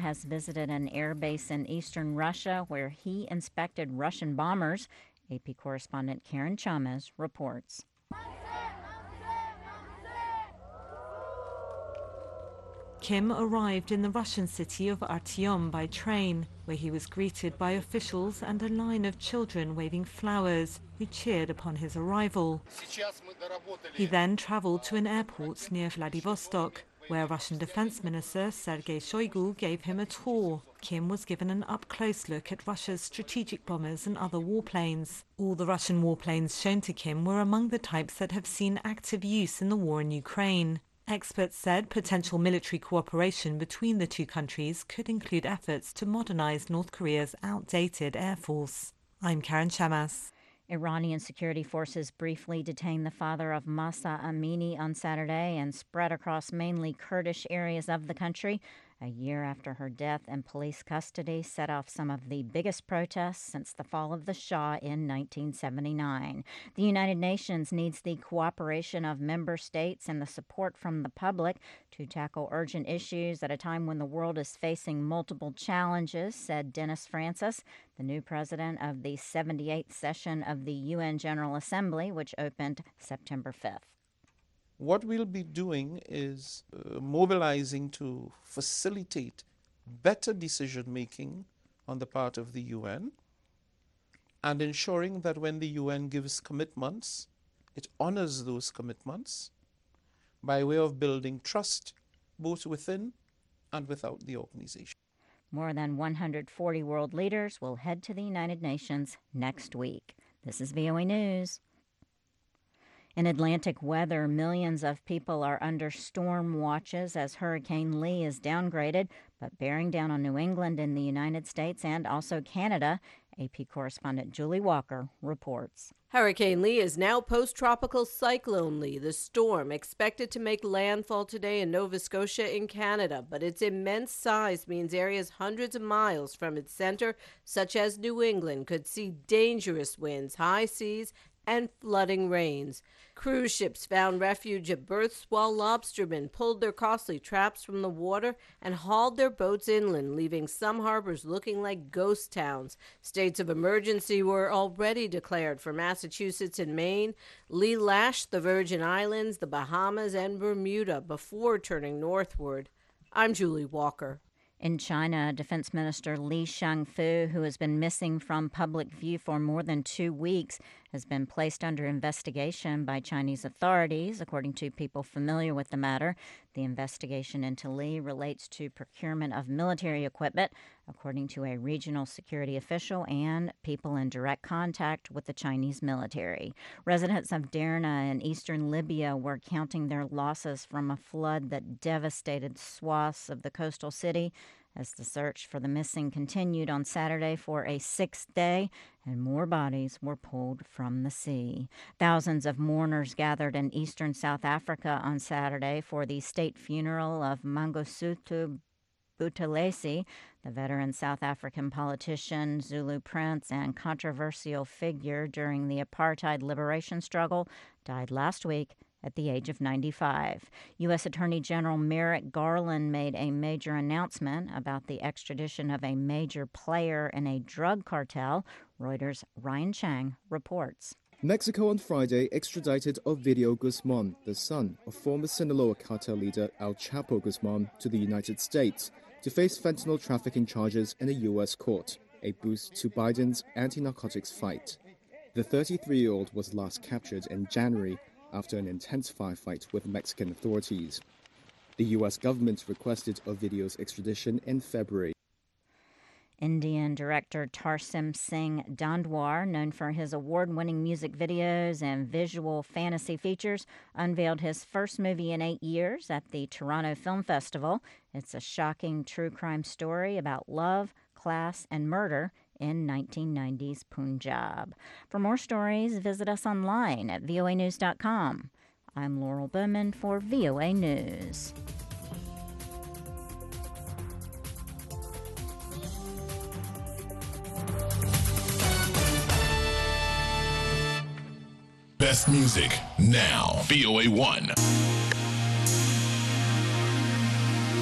has visited an air base in eastern Russia where he inspected Russian bombers. AP correspondent Karen Chalmers reports. Kim arrived in the Russian city of Artyom by train, where he was greeted by officials and a line of children waving flowers who cheered upon his arrival. He then traveled to an airport near Vladivostok, where Russian Defense Minister Sergei Shoigu gave him a tour. Kim was given an up-close look at Russia's strategic bombers and other warplanes. All the Russian warplanes shown to Kim were among the types that have seen active use in the war in Ukraine. Experts said potential military cooperation between the two countries could include efforts to modernize North Korea's outdated air force. I'm Karen Chamas. Iranian security forces briefly detained the father of Mahsa Amini on Saturday and spread across mainly Kurdish areas of the country. A year after her death in police custody set off some of the biggest protests since the fall of the Shah in 1979. The United Nations needs the cooperation of member states and the support from the public to tackle urgent issues at a time when the world is facing multiple challenges, said Dennis Francis, the new president of the 78th session of the UN General Assembly, which opened September 5th. What we'll be doing is mobilizing to facilitate better decision-making on the part of the UN and ensuring that when the UN gives commitments, it honors those commitments by way of building trust both within and without the organization. More than 140 world leaders will head to the United Nations next week. This is VOA News. In Atlantic weather, millions of people are under storm watches as Hurricane Lee is downgraded, but bearing down on New England in the United States and also Canada. AP correspondent Julie Walker reports. Hurricane Lee is now post-tropical cyclone Lee, the storm expected to make landfall today in Nova Scotia in Canada, but its immense size means areas hundreds of miles from its center, such as New England, could see dangerous winds, high seas, and flooding rains. Cruise ships found refuge at berths while lobstermen pulled their costly traps from the water and hauled their boats inland, leaving some harbors looking like ghost towns. States of emergency were already declared for Massachusetts and Maine. Lee lashed the Virgin Islands, the Bahamas, and Bermuda before turning northward. I'm Julie Walker. In China, Defense Minister Li Shangfu, who has been missing from public view for more than 2 weeks, has been placed under investigation by Chinese authorities, according to people familiar with the matter. The investigation into Li relates to procurement of military equipment, according to a regional security official and people in direct contact with the Chinese military. Residents of Derna in eastern Libya were counting their losses from a flood that devastated swaths of the coastal city as the search for the missing continued on Saturday for a 6th day, and more bodies were pulled from the sea. Thousands of mourners gathered in eastern South Africa on Saturday for the state funeral of Mangosuthu Buthelezi, the veteran South African politician, Zulu prince, and controversial figure during the apartheid liberation struggle, died last week at the age of 95. U.S. Attorney General Merrick Garland made a major announcement about the extradition of a major player in a drug cartel. Reuters' Ryan Chang reports. Mexico on Friday extradited Ovidio Guzman, the son of former Sinaloa cartel leader El Chapo Guzman, to the United States to face fentanyl trafficking charges in a U.S. court, a boost to Biden's anti-narcotics fight. The 33-year-old was last captured in January after an intense firefight with Mexican authorities. The U.S. government requested Ovidio's extradition in February. Indian director Tarsim Singh Dandwar, known for his award-winning music videos and visual fantasy features, unveiled his first movie in 8 years at the Toronto Film Festival. It's a shocking true crime story about love, class, and murder in 1990s Punjab. For more stories, visit us online at voanews.com. I'm Laurel Bowman for VOA News. Best music now. VOA1.